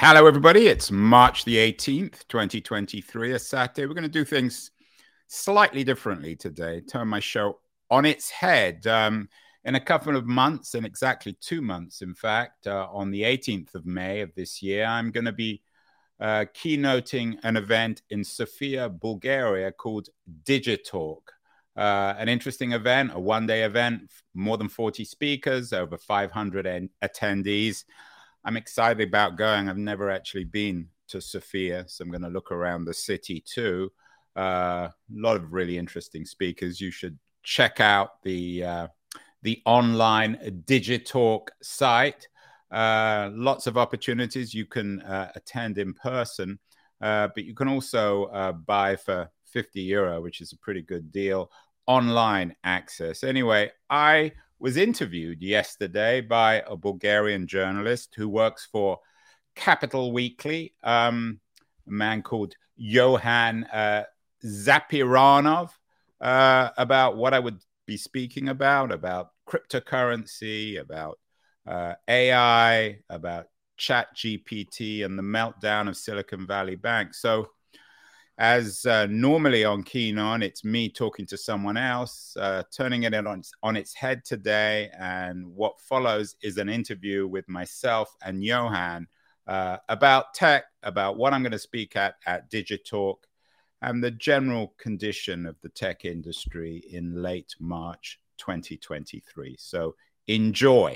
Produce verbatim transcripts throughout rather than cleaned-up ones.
Hello, everybody. It's March the eighteenth, twenty twenty-three, a Saturday. We're going to do things slightly differently today, turn my show on its head. Um, in a couple of months, in exactly two months, in fact, uh, on the eighteenth of May of this year, I'm going to be uh, keynoting an event in Sofia, Bulgaria called Digitalk. Uh, an interesting event, a one-day event, more than forty speakers, over five hundred en- attendees. I'm excited about going. I've never actually been to Sofia, so I'm going to look around the city too. A uh, lot of really interesting speakers. You should check out the uh, the online Digitalk site. Uh, lots of opportunities. You can uh, attend in person, uh, but you can also uh, buy for fifty euro, which is a pretty good deal, online access. Anyway, I was interviewed yesterday by a Bulgarian journalist who works for Capital Weekly, um, a man called Johan uh, Zapiranov, uh, about what I would be speaking about, about cryptocurrency, about uh, A I, about ChatGPT and the meltdown of Silicon Valley Bank. So as uh, normally on Keen On, it's me talking to someone else, uh, turning it on, on its head today. And what follows is an interview with myself and Johan uh, about tech, about what I'm going to speak at at Digitalk, and the general condition of the tech industry in late March twenty twenty-three. So enjoy.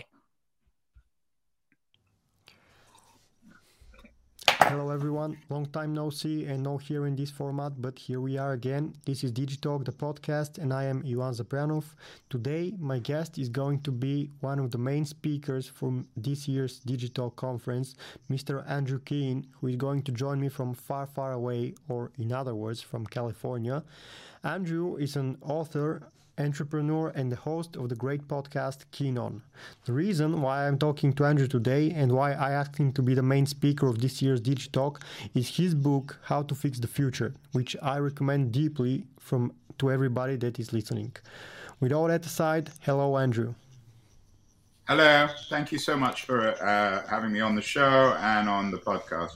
Hello everyone, long time no see and no here in this format, but here we are again. This is Digitalk, the podcast, and I am Ivan Zapranov. Today my guest is going to be one of the main speakers from this year's Digitalk conference, Mister Andrew Keen, who is going to join me from far, far away, or in other words, from California. Andrew is an author, entrepreneur, and the host of the great podcast Keen On. The reason why I'm talking to Andrew today and why I asked him to be the main speaker of this year's Digitalk is his book How to Fix the Future, which I recommend deeply from to everybody that is listening. With all that aside, hello Andrew. Hello, thank you so much for uh, having me on the show and on the podcast.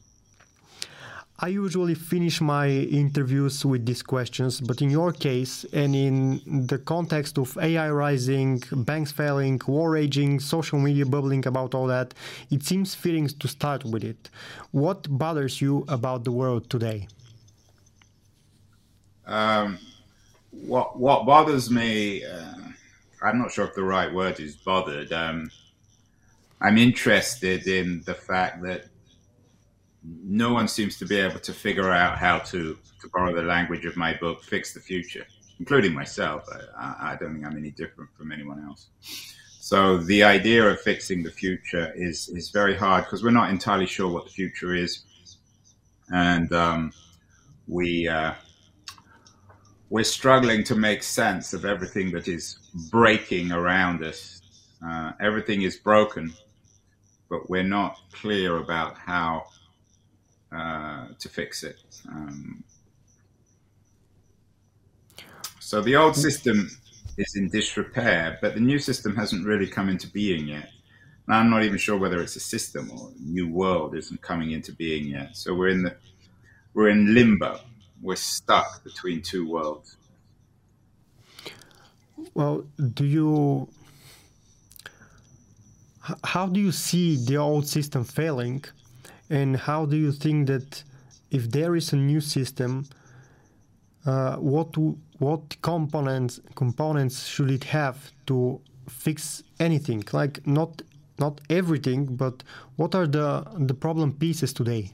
I usually finish my interviews with these questions, but in your case, and in the context of A I rising, banks failing, war raging, social media bubbling about all that, it seems fitting to start with it. What bothers you about the world today? Um, what what bothers me, uh, I'm not sure if the right word is bothered. Um, I'm interested in the fact that no one seems to be able to figure out how to, to borrow the language of my book, fix the future, including myself. I, I don't think I'm any different from anyone else. So the idea of fixing the future is, is very hard because we're not entirely sure what the future is. And um, we, uh, we're struggling to make sense of everything that is breaking around us. Uh, everything is broken, but we're not clear about how Uh, to fix it. Um, so the old system is in disrepair, but the new system hasn't really come into being yet. And I'm not even sure whether it's a system or a new world isn't coming into being yet. So we're in the we're in limbo. We're stuck between two worlds. Well, do you how do you see the old system failing? And how do you think that if there is a new system, uh, what what components components should it have to fix anything? Like not not everything, but what are the the problem pieces today?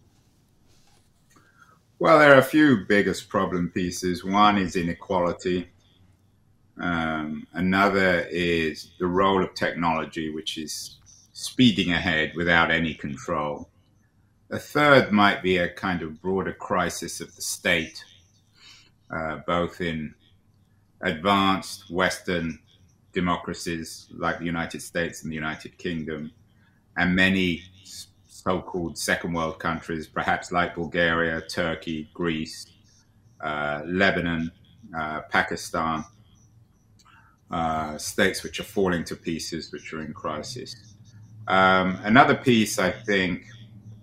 Well, there are a few biggest problem pieces. One is inequality. Um, another is the role of technology, which is speeding ahead without any control. A third might be a kind of broader crisis of the state, uh, both in advanced Western democracies like the United States and the United Kingdom, and many so-called second world countries, perhaps like Bulgaria, Turkey, Greece, uh, Lebanon, uh, Pakistan, uh, states which are falling to pieces, which are in crisis. Um, another piece, I think,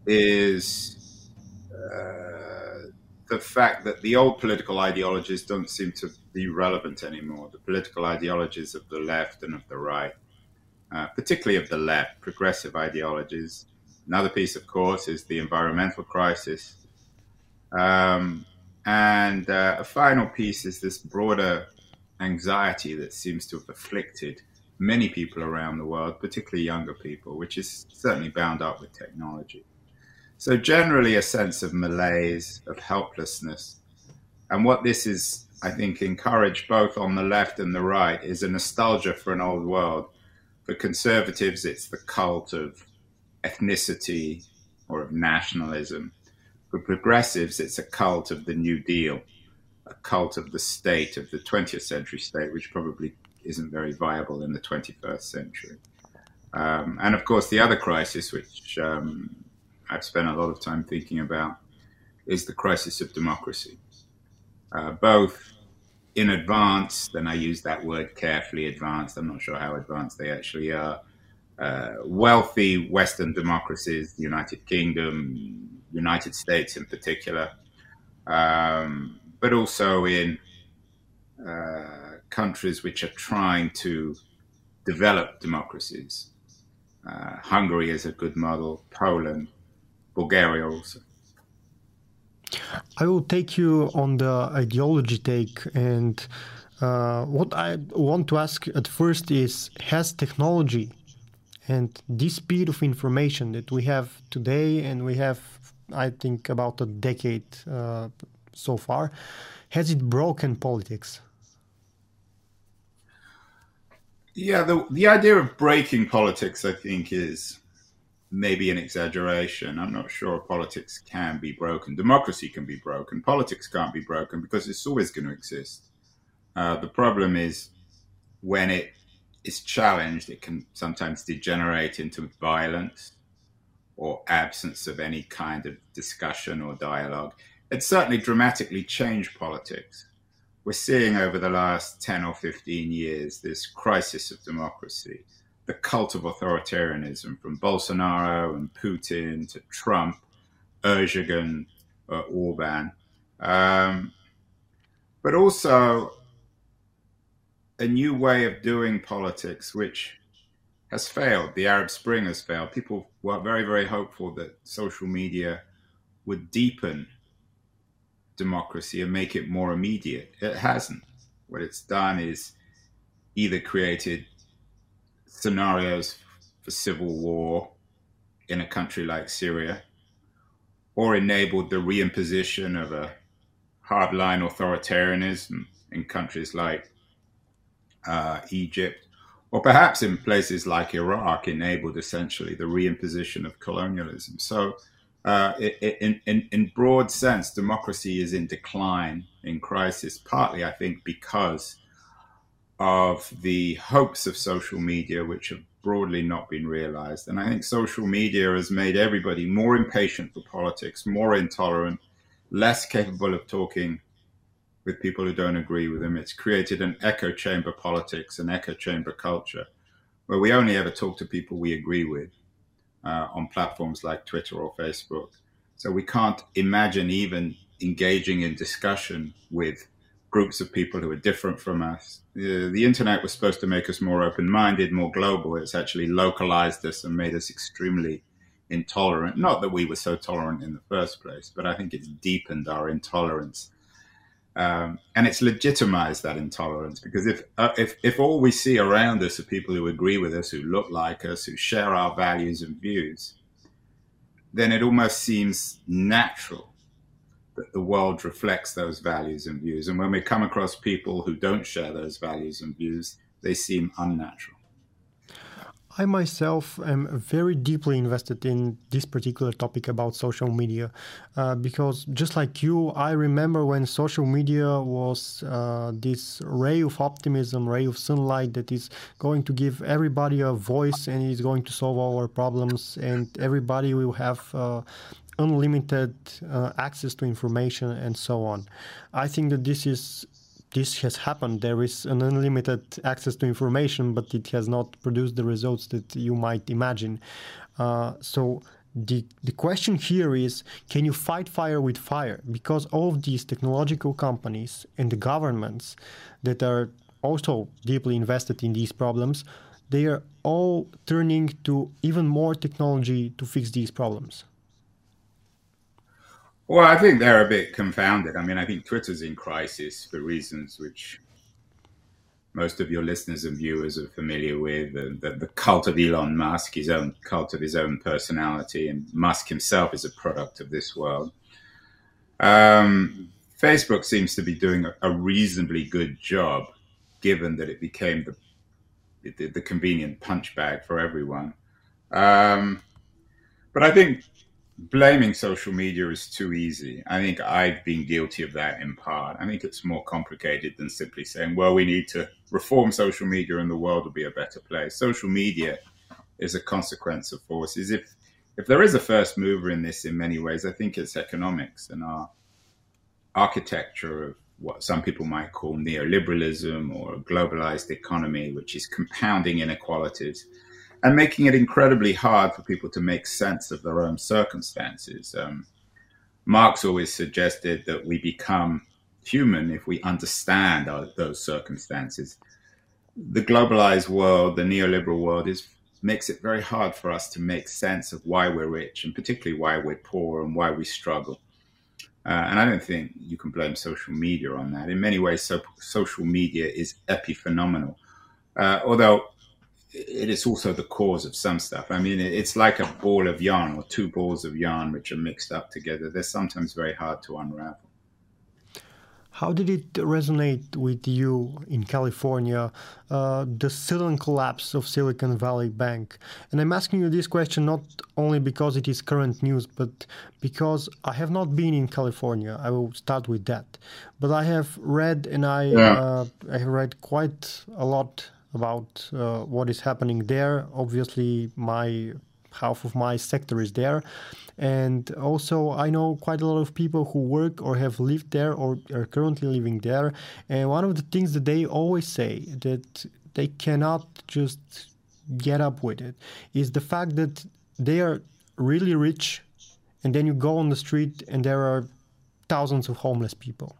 is uh, the fact that the old political ideologies don't seem to be relevant anymore. The political ideologies of the left and of the right, uh, particularly of the left, progressive ideologies. Another piece, of course, is the environmental crisis. Um, and uh, a final piece is this broader anxiety that seems to have afflicted many people around the world, particularly younger people, which is certainly bound up with technology. So generally a sense of malaise, of helplessness. And what this is, I think, encouraged both on the left and the right is a nostalgia for an old world. For conservatives, it's the cult of ethnicity or of nationalism. For progressives, it's a cult of the New Deal, a cult of the state, of the twentieth century state, which probably isn't very viable in the twenty-first century. Um, and of course, the other crisis, which um, I've spent a lot of time thinking about, is the crisis of democracy. Uh, both in advance, and I use that word carefully, advanced, I'm not sure how advanced they actually are, uh, wealthy Western democracies, the United Kingdom, United States in particular, um, but also in uh, countries which are trying to develop democracies. Uh, Hungary is a good model, Poland, Bulgaria also. I will take you on the ideology take, and uh, what I want to ask at first is, has technology and this speed of information that we have today, and we have, I think, about a decade uh, so far, has it broken politics? Yeah, the, the idea of breaking politics, I think, is maybe an exaggeration. I'm not sure politics can be broken. Democracy can be broken. Politics can't be broken because it's always going to exist. Uh, the problem is when it is challenged, it can sometimes degenerate into violence or absence of any kind of discussion or dialogue. It's certainly dramatically changed politics. We're seeing over the last ten or fifteen years this crisis of democracy, the cult of authoritarianism, from Bolsonaro and Putin to Trump, Erdogan, uh, Orban, um, but also a new way of doing politics, which has failed. The Arab Spring has failed. People were very, very hopeful that social media would deepen democracy and make it more immediate. It hasn't. What it's done is either created scenarios for civil war in a country like Syria, or enabled the reimposition of a hardline authoritarianism in countries like uh, Egypt, or perhaps in places like Iraq, enabled essentially the reimposition of colonialism. So uh, in, in, in broad sense, democracy is in decline, in crisis, partly, I think, because of the hopes of social media, which have broadly not been realized. And I think social media has made everybody more impatient for politics, more intolerant, less capable of talking with people who don't agree with them. It's created an echo chamber politics, an echo chamber culture, where we only ever talk to people we agree with uh, on platforms like Twitter or Facebook. So we can't imagine even engaging in discussion with groups of people who are different from us. The, the internet was supposed to make us more open-minded, more global. It's actually localized us and made us extremely intolerant. Not that we were so tolerant in the first place, but I think it's deepened our intolerance. Um, and it's legitimized that intolerance, because if, uh, if if all we see around us are people who agree with us, who look like us, who share our values and views, then it almost seems natural that the world reflects those values and views. And when we come across people who don't share those values and views, they seem unnatural. I myself am very deeply invested in this particular topic about social media uh, because just like you, I remember when social media was uh, this ray of optimism, ray of sunlight that is going to give everybody a voice and is going to solve all our problems, and everybody will have uh, unlimited uh, access to information and so on. I think that this is This has happened. There is an unlimited access to information, but it has not produced the results that you might imagine. Uh, so the the question here is, can you fight fire with fire? Because all of these technological companies and the governments that are also deeply invested in these problems, they are all turning to even more technology to fix these problems. Well, I think they're a bit confounded. I mean, I think Twitter's in crisis for reasons which most of your listeners and viewers are familiar with. The, the, the cult of Elon Musk, his own cult of his own personality, and Musk himself is a product of this world. Um, Facebook seems to be doing a, a reasonably good job, given that it became the, the, the convenient punch bag for everyone. Um, but I think blaming social media is too easy. I think I've been guilty of that in part. I think it's more complicated than simply saying, well, we need to reform social media and the world will be a better place. Social media is a consequence of forces. If if there is a first mover in this in many ways, I think it's economics and our architecture of what some people might call neoliberalism or a globalized economy, which is compounding inequalities and making it incredibly hard for people to make sense of their own circumstances. Um, Marx always suggested that we become human if we understand our, those circumstances. The globalized world, the neoliberal world, is makes it very hard for us to make sense of why we're rich and particularly why we're poor and why we struggle. Uh, and I don't think you can blame social media on that. In many ways, so, social media is epiphenomenal, uh, although it is also the cause of some stuff. I mean, it's like a ball of yarn or two balls of yarn which are mixed up together. They're sometimes very hard to unravel. How did it resonate with you in California, uh, the sudden collapse of Silicon Valley Bank? And I'm asking you this question not only because it is current news, but because I have not been in California. I will start with that. But I have read, and I, yeah. uh, I have read quite a lot about uh, what is happening there. Obviously, my half of my sector is there. And also, I know quite a lot of people who work or have lived there or are currently living there. And one of the things that they always say that they cannot just get up with it is the fact that they are really rich, and then you go on the street and there are thousands of homeless people.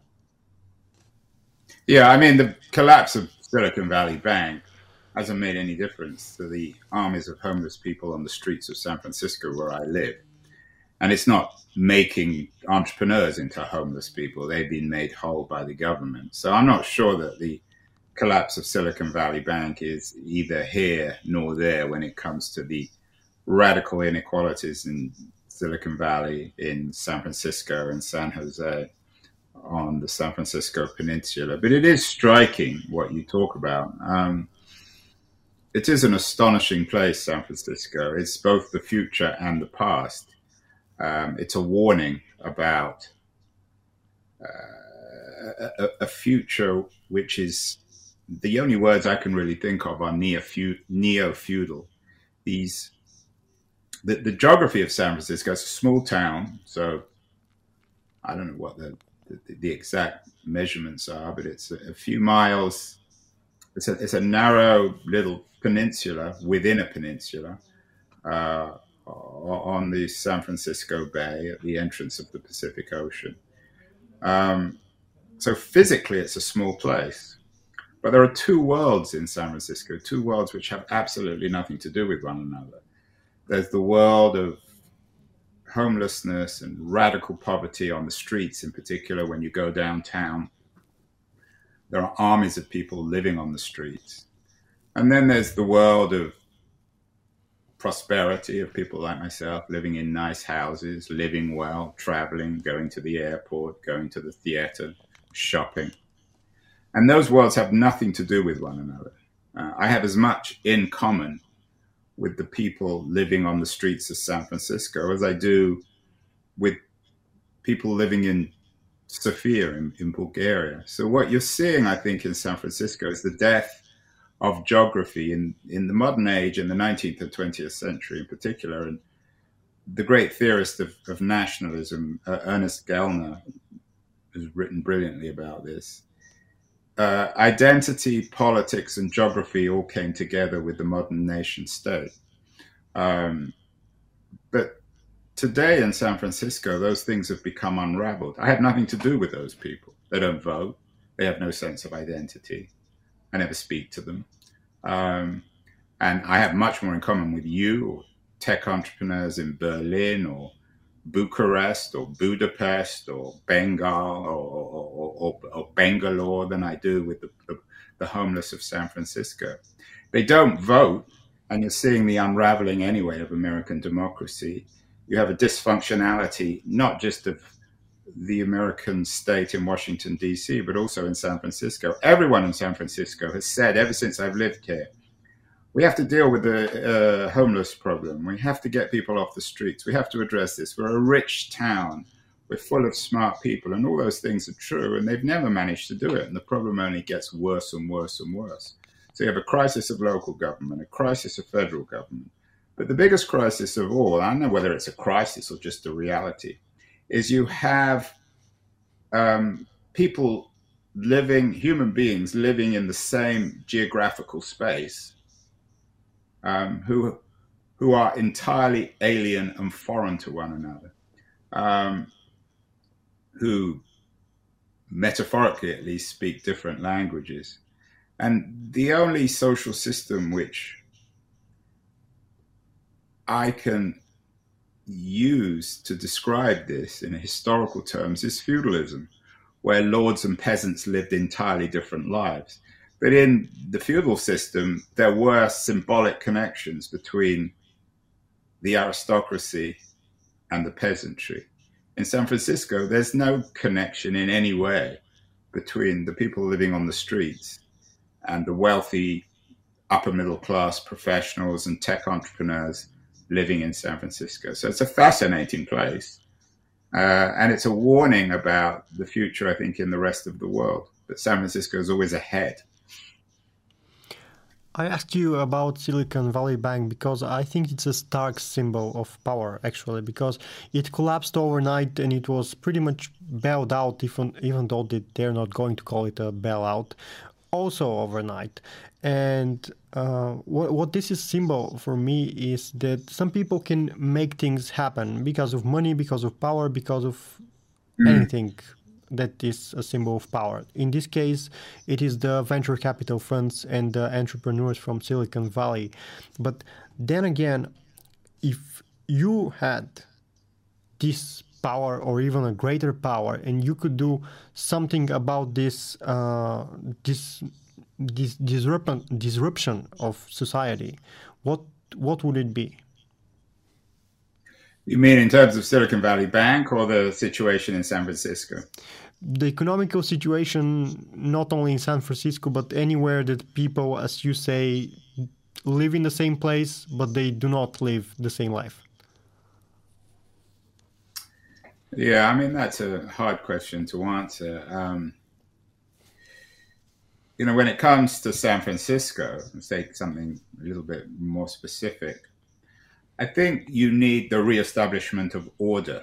Yeah, I mean, the collapse of Silicon Valley Bank hasn't made any difference to the armies of homeless people on the streets of San Francisco where I live. And it's not making entrepreneurs into homeless people. They've been made whole by the government. So I'm not sure that the collapse of Silicon Valley Bank is either here nor there when it comes to the radical inequalities in Silicon Valley, in San Francisco and San Jose on the San Francisco Peninsula. But it is striking what you talk about. Um, it is an astonishing place, San Francisco. It's both the future and the past. Um, it's a warning about uh, a, a future which is, the only words I can really think of are neo-feudal. These, the, the geography of San Francisco, it's a small town, so I don't know what the, the, the exact measurements are, but it's a, a few miles. It's a, it's a narrow little peninsula within a peninsula. Uh, on the San Francisco Bay at the entrance of the Pacific Ocean. Um, so physically, it's a small place. But there are two worlds in San Francisco, two worlds which have absolutely nothing to do with one another. There's the world of homelessness and radical poverty on the streets, in particular when you go downtown. There are armies of people living on the streets. And then there's the world of prosperity of people like myself, living in nice houses, living well, traveling, going to the airport, going to the theater, shopping. And those worlds have nothing to do with one another. Uh, I have as much in common with the people living on the streets of San Francisco as I do with people living in Sofia in, in Bulgaria. So what you're seeing, I think, in San Francisco is the death of geography in, in the modern age, in the nineteenth and twentieth century in particular. And the great theorist of, of nationalism, uh, Ernest Gellner, has written brilliantly about this. Uh, identity, politics, and geography all came together with the modern nation state. Um, but today in San Francisco, those things have become unraveled. I have nothing to do with those people. They don't vote. They have no sense of identity. I never speak to them. Um, and I have much more in common with you or tech entrepreneurs in Berlin or Bucharest or Budapest or Bengal or, or, or, or Bangalore than I do with the, the, the homeless of San Francisco. They don't vote, and you're seeing the unraveling anyway of American democracy. You have a dysfunctionality, not just of the American state in Washington, D C, but also in San Francisco. Everyone in San Francisco has said, ever since I've lived here, we have to deal with the uh, homeless problem. We have to get people off the streets. We have to address this. We're a rich town. We're full of smart people, and all those things are true, and they've never managed to do it. And the problem only gets worse and worse and worse. So you have a crisis of local government, a crisis of federal government. But the biggest crisis of all, I don't know whether it's a crisis or just a reality, is you have um, people living, human beings living in the same geographical space, um, who who are entirely alien and foreign to one another, um, who metaphorically at least speak different languages. And the only social system which I can use to describe this in historical terms is feudalism, where lords and peasants lived entirely different lives. But in the feudal system, there were symbolic connections between the aristocracy and the peasantry. In San Francisco, there's no connection in any way between the people living on the streets and the wealthy upper middle class professionals and tech entrepreneurs living in San Francisco. So it's a fascinating place. Uh, and it's a warning about the future, I think, in the rest of the world. But San Francisco is always ahead. I asked you about Silicon Valley Bank because I think it's a stark symbol of power, actually, because it collapsed overnight and it was pretty much bailed out, even, even though they're not going to call it a bailout, also overnight. And uh, what, what this is symbol for me is that some people can make things happen because of money, because of power, because of mm. anything that is a symbol of power. In this case, it is the venture capital funds and the entrepreneurs from Silicon Valley. But then again, if you had this power or even a greater power and you could do something about this, uh, this, this disruption, disruption of society, what, what would it be? You mean in terms of Silicon Valley Bank or the situation in San Francisco? The economical situation, not only in San Francisco, but anywhere that people, as you say, live in the same place, but they do not live the same life. Yeah, I mean, that's a hard question to answer. Um, you know, when it comes to San Francisco, let's take something a little bit more specific. I think you need the reestablishment of order.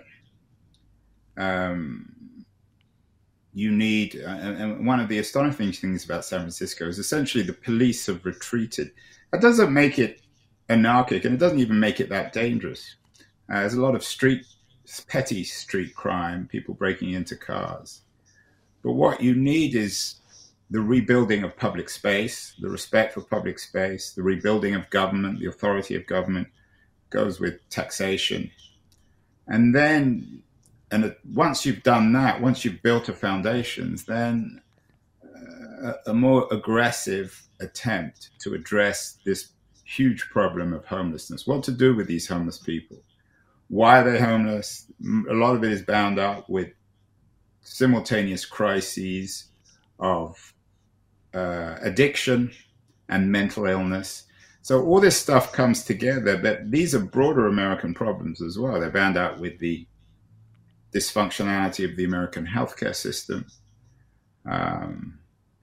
Um, you need, uh, and one of the astonishing things about San Francisco is essentially the police have retreated. That doesn't make it anarchic, and it doesn't even make it that dangerous. Uh, there's a lot of street, petty street crime, people breaking into cars. But what you need is the rebuilding of public space, the respect for public space, the rebuilding of government, the authority of government. Goes with taxation. And then, and once you've done that, once you've built a foundations, then uh, a more aggressive attempt to address this huge problem of homelessness. What to do with these homeless people? Why are they homeless? A lot of it is bound up with simultaneous crises of uh, addiction and mental illness. So all this stuff comes together, but these are broader American problems as well. They're bound out with the dysfunctionality of the American healthcare system, um,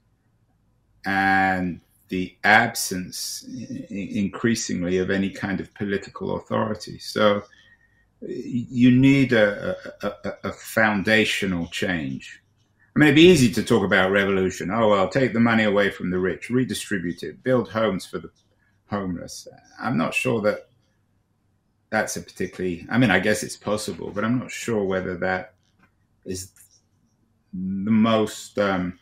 and the absence increasingly of any kind of political authority. So you need a, a, a foundational change. I mean, it'd be easy to talk about revolution. Oh, well, take the money away from the rich, redistribute it, build homes for the homeless. I'm not sure that that's a particularly, I mean, I guess it's possible, but I'm not sure whether that is the most um,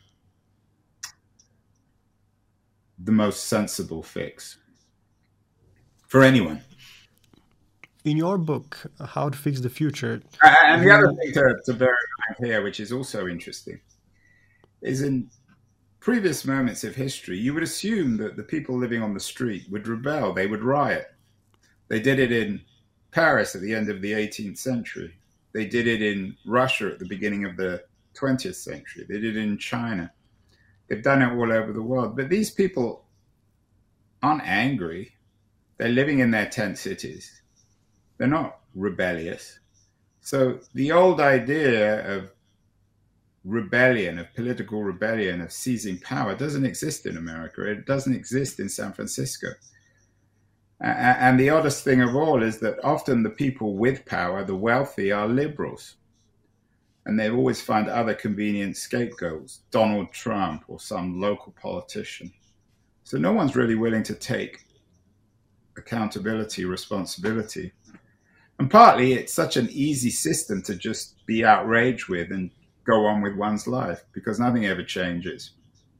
the most sensible fix for anyone. In your book, How to Fix the Future. And the other thing to, to bear in mind here, which is also interesting, is in previous moments of history, you would assume that the people living on the street would rebel, they would riot. They did it in Paris at the end of the eighteenth century. They did it in Russia at the beginning of the twentieth century. They did it in China. They've done it all over the world. But these people aren't angry. They're living in their tent cities. They're not rebellious. So the old idea of rebellion, of political rebellion, of seizing power doesn't exist in America. It doesn't exist in San Francisco. And the oddest thing of all is that often the people with power, the wealthy, are liberals. And they always find other convenient scapegoats, Donald Trump or some local politician. So no one's really willing to take accountability, responsibility. And partly it's such an easy system to just be outraged with and go on with one's life because nothing ever changes.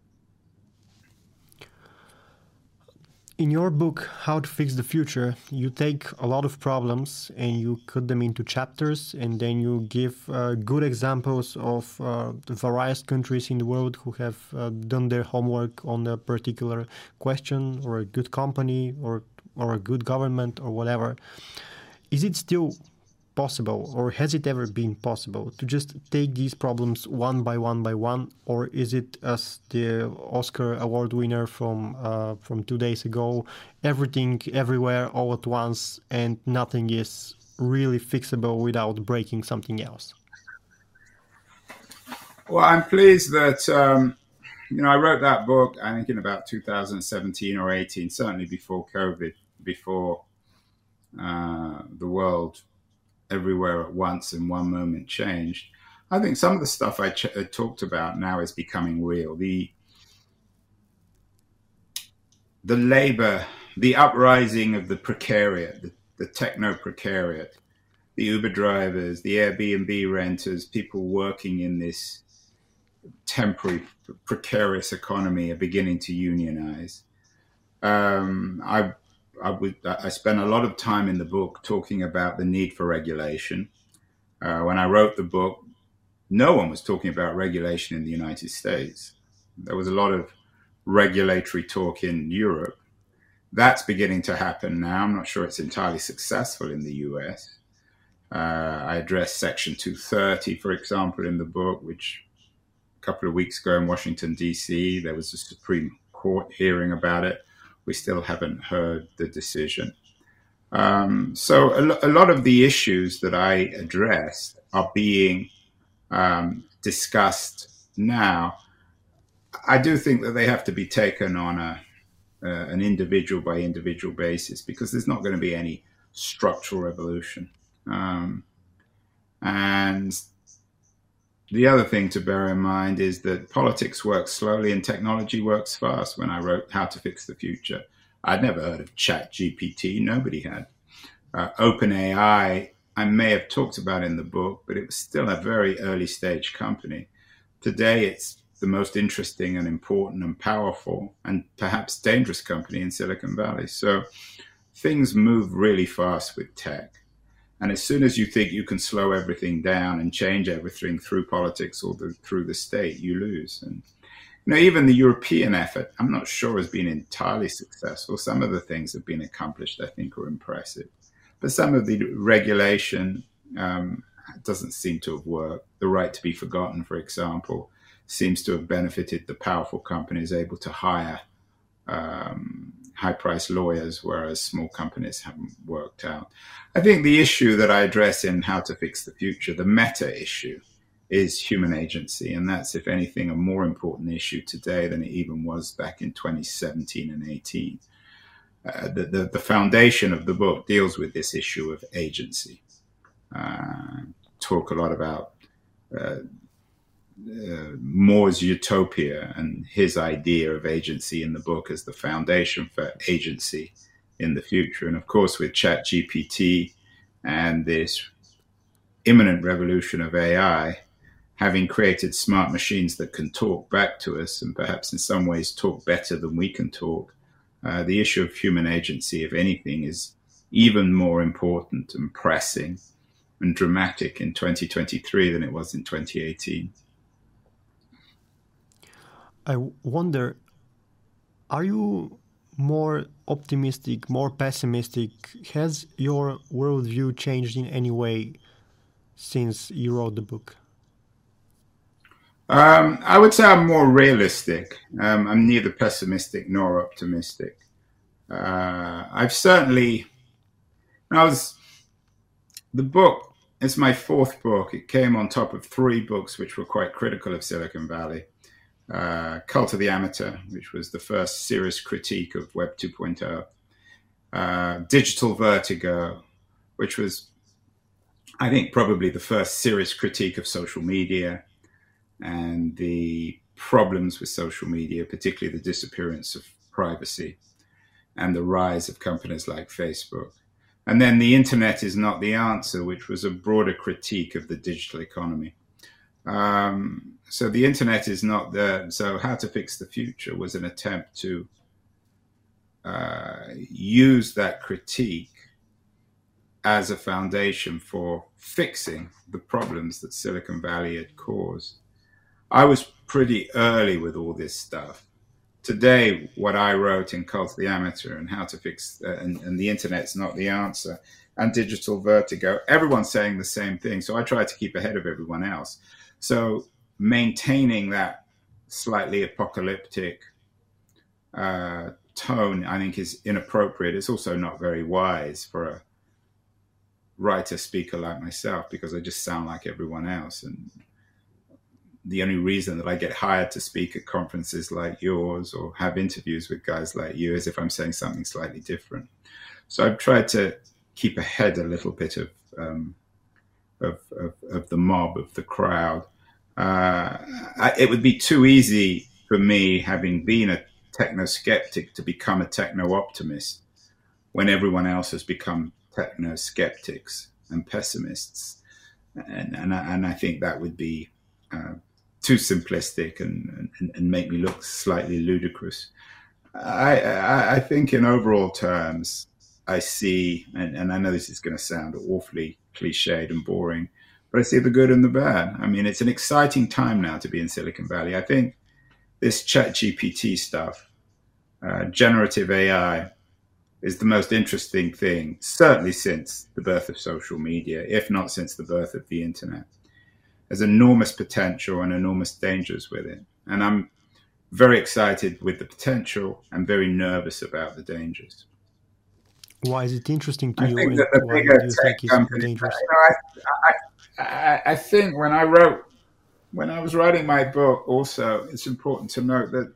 In your book, How to Fix the Future, you take a lot of problems and you cut them into chapters, and then you give uh, good examples of uh, the various countries in the world who have uh, done their homework on a particular question, or a good company, or, or a good government, or whatever. Is it still possible, or has it ever been possible, to just take these problems one by one by one, or is it, as the Oscar award winner from uh, from two days ago, everything everywhere all at once, and nothing is really fixable without breaking something else? Well, I'm pleased that um, you know I wrote that book, I think in about two thousand seventeen or eighteen, certainly before COVID, before uh, the world everywhere at once in one moment changed. I think some of the stuff I ch- talked about now is becoming real. The the labor, the uprising of the precariat, the, the techno-precariat, the Uber drivers, the Airbnb renters, people working in this temporary precarious economy are beginning to unionize. Um, I I, would, I spent a lot of time in the book talking about the need for regulation. Uh, when I wrote the book, no one was talking about regulation in the United States. There was a lot of regulatory talk in Europe. That's beginning to happen now. I'm not sure it's entirely successful in the U S. Uh, I addressed Section two thirty, for example, in the book, which a couple of weeks ago in Washington, D C, there was a Supreme Court hearing about it. We still haven't heard the decision. Um, so a, lo- a lot of the issues that I addressed are being um, discussed now. I do think that they have to be taken on a, uh, an individual by individual basis, because there's not going to be any structural revolution. Um, and the other thing to bear in mind is that politics works slowly and technology works fast. When I wrote How to Fix the Future, I'd never heard of Chat G P T. Nobody had. Uh, OpenAI, I may have talked about in the book, but it was still a very early stage company. Today, it's the most interesting and important and powerful and perhaps dangerous company in Silicon Valley. So things move really fast with tech. And as soon as you think you can slow everything down and change everything through politics or the, through the state, you lose. And you know, even the European effort, I'm not sure has been entirely successful. Some of the things that have been accomplished, I think, are impressive. But some of the regulation um, doesn't seem to have worked. The right to be forgotten, for example, seems to have benefited the powerful companies able to hire um, high-priced lawyers, whereas small companies haven't worked out. I think the issue that I address in How to Fix the Future, the meta issue, is human agency. And that's, if anything, a more important issue today than it even was back in twenty seventeen and eighteen. Uh, the, the, the foundation of the book deals with this issue of agency. Uh, talk a lot about uh, Uh, More's utopia and his idea of agency in the book as the foundation for agency in the future. And of course, with Chat G P T and this imminent revolution of A I, having created smart machines that can talk back to us and perhaps in some ways talk better than we can talk, uh, the issue of human agency, if anything, is even more important and pressing and dramatic in twenty twenty-three than it was in twenty eighteen. I wonder, are you more optimistic, more pessimistic? Has your worldview changed in any way since you wrote the book? Um, I would say I'm more realistic. Um, I'm neither pessimistic nor optimistic. Uh, I've certainly, I was, the book, it's my fourth book. It came on top of three books which were quite critical of Silicon Valley. Uh, Cult of the Amateur, which was the first serious critique of Web two point oh. Uh, Digital Vertigo, which was, I think, probably the first serious critique of social media and the problems with social media, particularly the disappearance of privacy and the rise of companies like Facebook. And then The Internet is Not the Answer, which was a broader critique of the digital economy. Um, so the internet is not the, so How to Fix the Future was an attempt to uh, use that critique as a foundation for fixing the problems that Silicon Valley had caused. I was pretty early with all this stuff. Today, what I wrote in Cult of the Amateur and How to Fix, uh, and, and The Internet's Not the Answer, and Digital Vertigo, everyone's saying the same thing. So I try to keep ahead of everyone else. So maintaining that slightly apocalyptic uh, tone, I think, is inappropriate. It's also not very wise for a writer speaker like myself, because I just sound like everyone else. And the only reason that I get hired to speak at conferences like yours or have interviews with guys like you is if I'm saying something slightly different. So I've tried to keep ahead a little bit of um, Of, of, of the mob, of the crowd. Uh, I, it would be too easy for me, having been a techno-skeptic, to become a techno-optimist when everyone else has become techno-skeptics and pessimists. And, and, I, and I think that would be uh, too simplistic and, and, and make me look slightly ludicrous. I, I, I think in overall terms, I see, and, and I know this is going to sound awfully cliched and boring, but I see the good and the bad. I mean, it's an exciting time now to be in Silicon Valley. I think this ChatGPT stuff, uh, generative A I, is the most interesting thing, certainly since the birth of social media, if not since the birth of the internet. There's enormous potential and enormous dangers with it. And I'm very excited with the potential and very nervous about the dangers. Why is it interesting to I you? think that the why bigger do you tech think companies, it's dangerous? you know, I, I, I, I think when I wrote, when I was writing my book, also, it's important to note that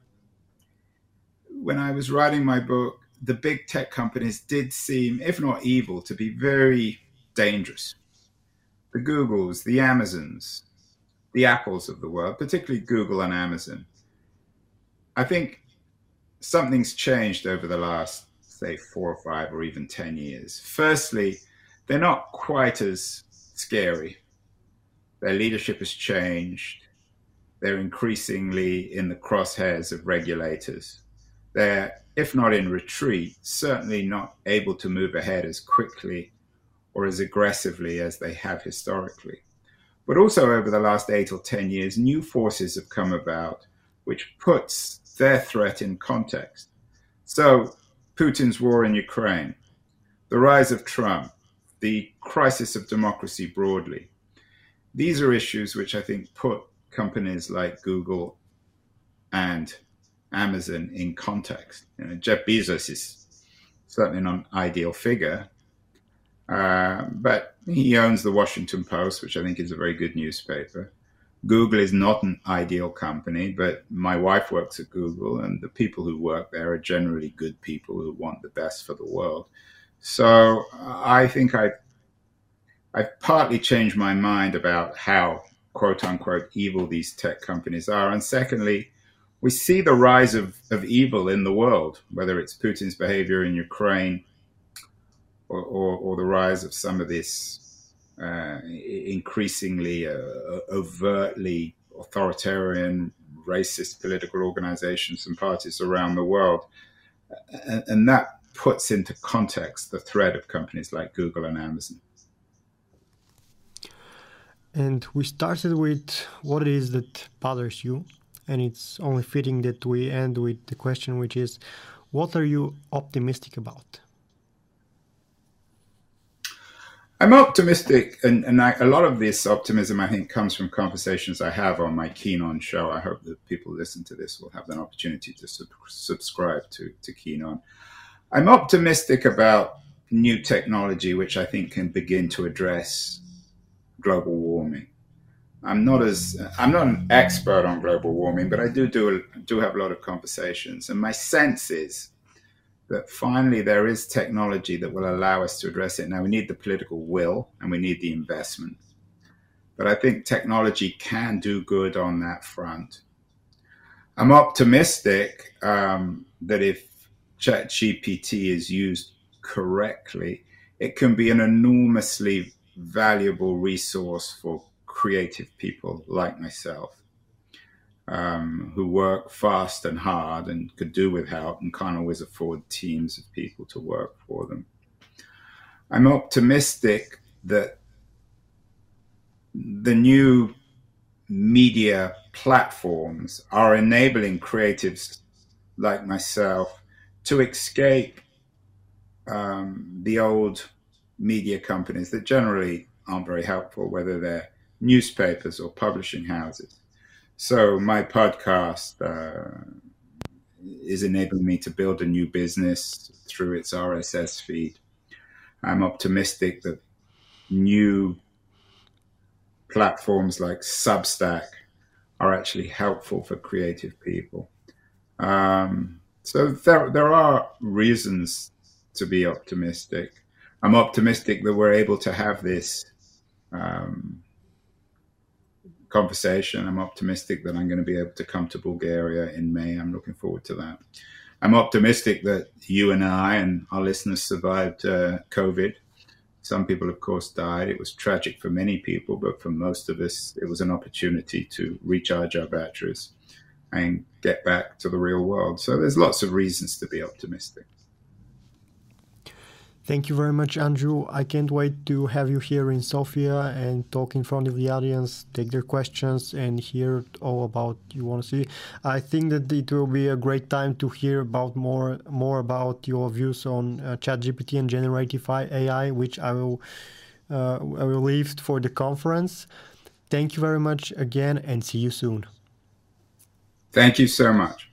when I was writing my book, the big tech companies did seem, if not evil, to be very dangerous. The Googles, the Amazons, the Apples of the world, particularly Google and Amazon. I think something's changed over the last, say, four or five or even ten years. Firstly, they're not quite as scary. Their leadership has changed. They're increasingly in the crosshairs of regulators. They're, if not in retreat, certainly not able to move ahead as quickly or as aggressively as they have historically. But also over the last eight or ten years, new forces have come about which puts their threat in context. So Putin's war in Ukraine, the rise of Trump, the crisis of democracy broadly. These are issues which I think put companies like Google and Amazon in context. You know, Jeff Bezos is certainly not an ideal figure, uh, but he owns the Washington Post, which I think is a very good newspaper. Google is not an ideal company, but my wife works at Google, and the people who work there are generally good people who want the best for the world. So I think I, I've partly changed my mind about how, quote unquote, evil these tech companies are. And secondly, we see the rise of, of evil in the world, whether it's Putin's behavior in Ukraine or, or, or the rise of some of this uh, increasingly uh, overtly authoritarian, racist political organizations and parties around the world. And, and that puts into context the threat of companies like Google and Amazon. And we started with what it is that bothers you. And it's only fitting that we end with the question, which is, what are you optimistic about? I'm optimistic, and, and I, a lot of this optimism, I think, comes from conversations I have on my Keen On show. I hope that people who listen to this will have an opportunity to sub- subscribe to, to Keen On. I'm optimistic about new technology, which I think can begin to address global warming. I'm not as I'm not an expert on global warming, but I do do do have a lot of conversations, and my sense is that finally there is technology that will allow us to address it. Now, we need the political will and we need the investment, but I think technology can do good on that front. I'm optimistic um, that if ChatGPT is used correctly, it can be an enormously valuable resource for creative people like myself, um, who work fast and hard and could do with help and can't always afford teams of people to work for them. I'm optimistic that the new media platforms are enabling creatives like myself to escape um, the old media companies that generally aren't very helpful, whether they're newspapers or publishing houses. So my podcast uh, is enabling me to build a new business through its R S S feed. I'm optimistic that new platforms like Substack are actually helpful for creative people. Um, so there, there are reasons to be optimistic. I'm optimistic that we're able to have this um, conversation. I'm optimistic that I'm going to be able to come to Bulgaria in May. I'm looking forward to that. I'm optimistic that you and I and our listeners survived uh, COVID. Some people, of course, died. It was tragic for many people, but for most of us, it was an opportunity to recharge our batteries and get back to the real world. So there's lots of reasons to be optimistic. Thank you very much, Andrew. I can't wait to have you here in Sofia and talk in front of the audience, take their questions, and hear all about you want to see. I think that it will be a great time to hear about more more about your views on uh, ChatGPT and generative A I, which I will uh, I will leave for the conference. Thank you very much again, and see you soon. Thank you so much.